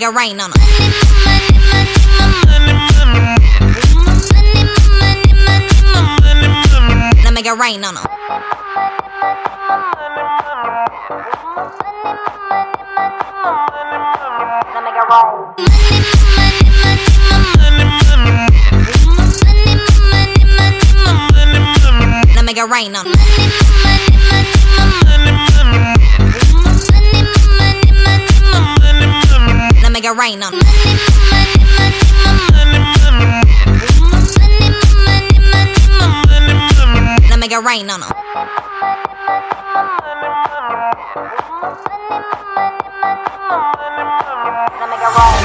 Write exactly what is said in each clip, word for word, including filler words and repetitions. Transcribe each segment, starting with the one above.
it rain on 'em. Let me get rain on 'em. Let me get rain. Let me get rain on 'em. Let me get rain on 'em. Let me get rain on 'em. Let me get rain.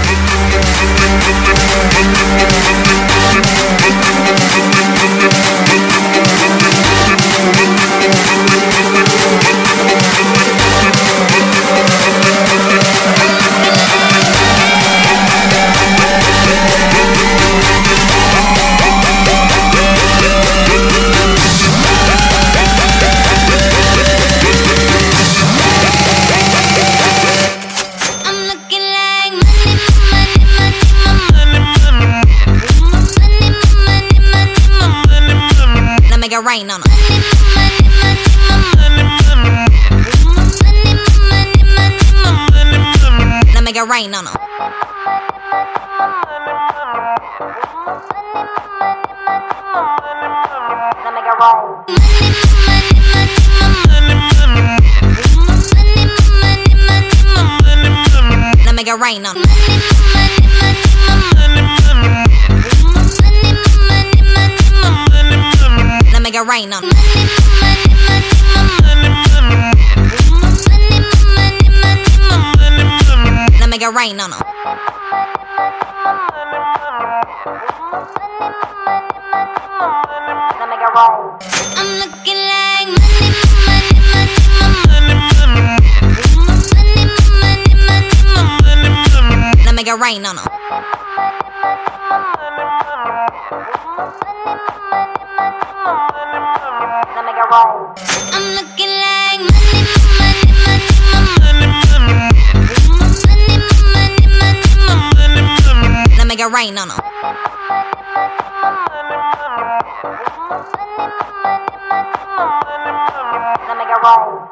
Let me get rain on 'em. Let me get rain on 'em. Let me get rain. Let me get rain on 'em. Let me get rain on 'em. Let me get rain on 'em. Let me get rain. I'm looking like money, money, money, money. Let me get rain on 'em. Let me get rain. I'm looking like money, money, money, money. Let me get rain on 'em. Let me get rain.